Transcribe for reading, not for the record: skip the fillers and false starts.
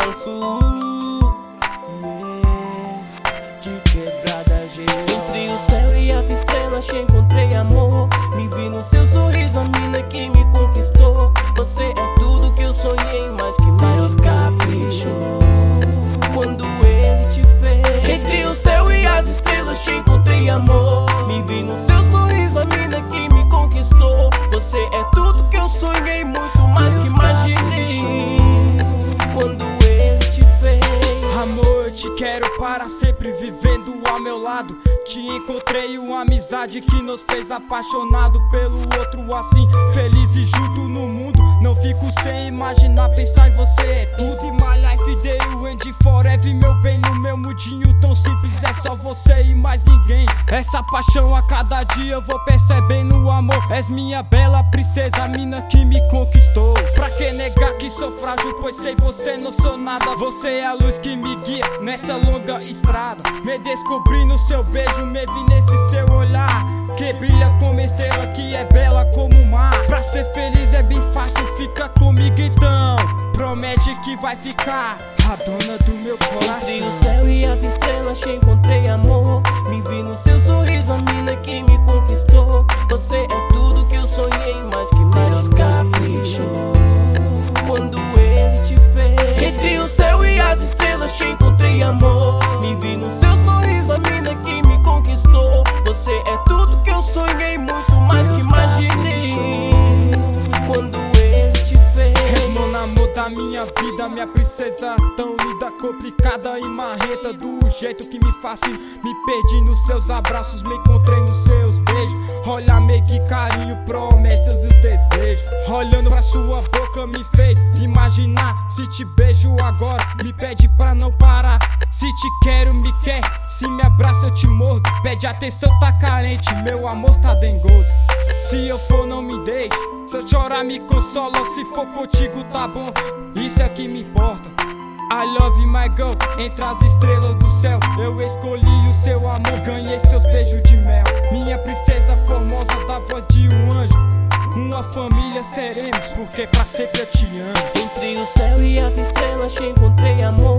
Sul, de quebrada geral. Entre o céu e as estrelas te encontrei amor. Me vi no seu sorriso, a mina que me conquistou. Você é tudo que eu sonhei, mas que mais caprichou quando ele te fez. Entre o céu e as estrelas te encontrei amor. Me vi no seu sorriso, a mina que me conquistou. Você é tudo que eu sonhei, muito mais que imaginei quando ele te fez. Amor, eu te quero para sempre vivendo ao meu lado. Te encontrei uma amizade que nos fez apaixonado pelo outro, assim, feliz e junto no mundo. Não fico sem imaginar, pensar em você é tudo. In my life, day and forever, meu bem, no meu mundinho tão simples. É só você e mais ninguém. Essa paixão a cada dia eu vou percebendo o amor. És minha bela princesa, mina que me conquistou. Pra que negar que sou frágil, pois sem você não sou nada. Você é a luz que me guia nessa longa estrada. Me descobri no seu beijo, me vi nesse seu olhar, que brilha como estrela, que é bela como o mar. Pra ser feliz é bem fácil, fica comigo então. Promete que vai ficar a dona do meu coração. Entre o céu e as estrelas te encontrei amor. Me vi no seu sorriso, a mina que me conquistou. Você é tudo que eu sonhei, mas que mais caprichou quando ele te fez. Entre o céu e as estrelas te encontrei amor. Me vi no seu sorriso, a mina que me conquistou. Você é tudo que eu sonhei, muito mais que imaginei quando ele te fez. És mon amor da minha vida, minha princesa tão linda, complicada e marreta, do jeito que me fascina. Me perdi nos seus abraços, me encontrei nos seus beijos. Olha, que carinho, promessas e os desejos. Olhando pra sua boca me fez imaginar. Se te beijo agora, me pede pra não parar. Se te quero, me quer, se me abraça eu te mordo. Pede atenção, tá carente, meu amor tá dengoso. Se eu for, não me deixe, se eu chorar me consola. Se for contigo tá bom, isso é que me importa. I love you, my girl, entre as estrelas do céu. Eu escolhi o seu amor, ganhei seus beijos de mel. Minha princesa formosa da voz de um anjo. Uma família seremos, porque pra sempre eu te amo. Entre o céu e as estrelas te encontrei amor.